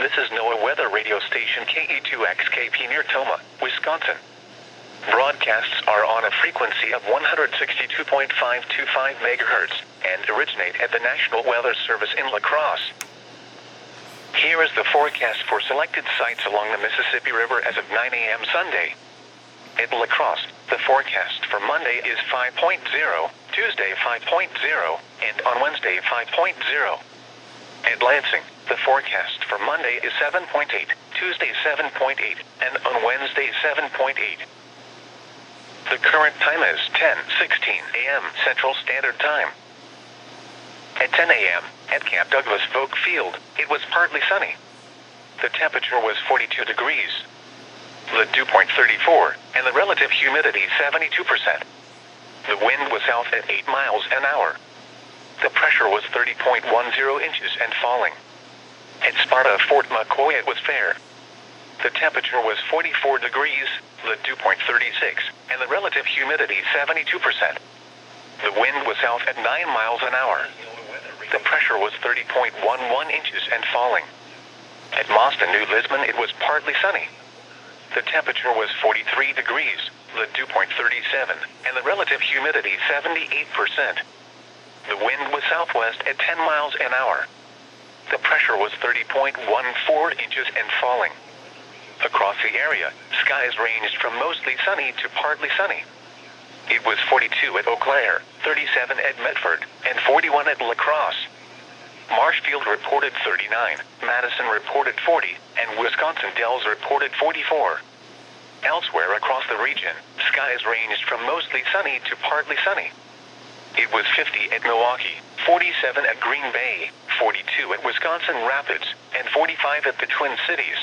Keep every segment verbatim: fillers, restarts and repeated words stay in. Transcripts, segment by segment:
This is NOAA Weather Radio Station K E two X K P near Toma, Wisconsin. Broadcasts are on a frequency of one hundred sixty-two point five two five megahertz and originate at the National Weather Service in La Crosse. Here is the forecast for selected sites along the Mississippi River as of nine a.m. Sunday. At La Crosse, the forecast for Monday is five point zero, Tuesday five point zero, and on Wednesday five point zero. At Lansing, the forecast for Monday is seven point eight, Tuesday seven point eight, and on Wednesday seven point eight. The current time is ten sixteen a.m. Central Standard Time. At ten a.m., at Camp Douglas Vogue Field, it was partly sunny. The temperature was forty-two degrees. The dew point thirty-four, and the relative humidity seventy-two percent. The wind was south at eight miles an hour. The pressure was thirty point one zero inches and falling. At Sparta Fort McCoy it was fair. The temperature was forty-four degrees, the dew point thirty-six, and the relative humidity seventy-two percent. The wind was south at nine miles an hour. The pressure was thirty point one one inches and falling. At Boston, New Lisbon it was partly sunny. The temperature was forty-three degrees, the dew point thirty-seven, and the relative humidity seventy-eight percent. The wind was southwest at ten miles an hour. The pressure was thirty point one four inches and falling. Across the area, skies ranged from mostly sunny to partly sunny. It was forty-two at Eau Claire, thirty-seven at Medford, and forty-one at La Crosse. Marshfield reported thirty-nine, Madison reported forty, and Wisconsin Dells reported forty-four. Elsewhere across the region, skies ranged from mostly sunny to partly sunny. It was fifty at Milwaukee, forty-seven at Green Bay, forty-two at Wisconsin Rapids, and forty-five at the Twin Cities.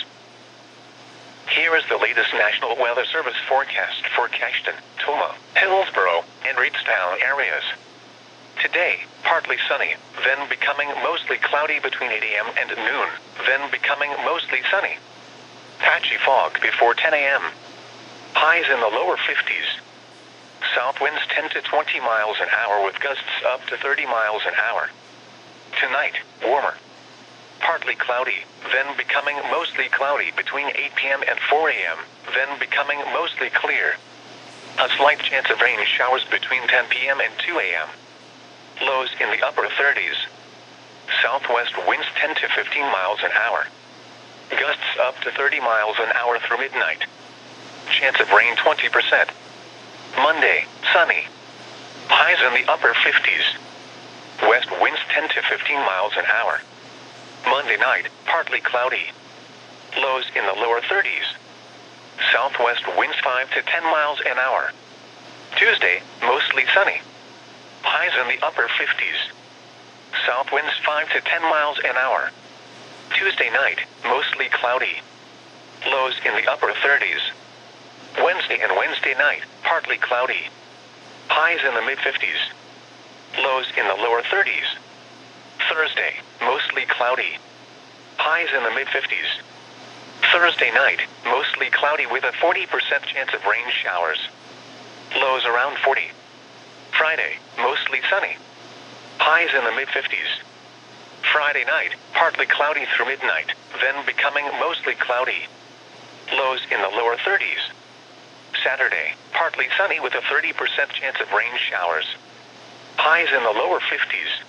Here is the latest National Weather Service forecast for Cashton, Toma, Hillsborough, and Reedstown areas. Today, partly sunny, then becoming mostly cloudy between eight a.m. and noon, then becoming mostly sunny. Patchy fog before ten a.m. Highs in the lower fifties. South winds ten to twenty miles an hour with gusts up to thirty miles an hour. Tonight, warmer. Partly cloudy, then becoming mostly cloudy between eight p.m. and four a.m., then becoming mostly clear. A slight chance of rain showers between ten p.m. and two a.m. Lows in the upper thirties. Southwest winds ten to fifteen miles an hour. Gusts up to thirty miles an hour through midnight. Chance of rain twenty percent. Monday, sunny. Highs in the upper fifties. West winds ten to fifteen miles an hour. Monday night, partly cloudy. Lows in the lower thirties. Southwest winds five to ten miles an hour. Tuesday, mostly sunny. Highs in the upper fifties. South winds five to ten miles an hour. Tuesday night, mostly cloudy. Lows in the upper thirties. Wednesday and Wednesday night, partly cloudy. Highs in the mid-fifties. Lows in the lower thirties. Thursday, mostly cloudy. Highs in the mid-fifties. Thursday night, mostly cloudy with a forty percent chance of rain showers. Lows around forty. Friday, mostly sunny. Highs in the mid-fifties. Friday night, partly cloudy through midnight, then becoming mostly cloudy. Lows in the lower thirties. Saturday, partly sunny with a thirty percent chance of rain showers. Highs in the lower fifties.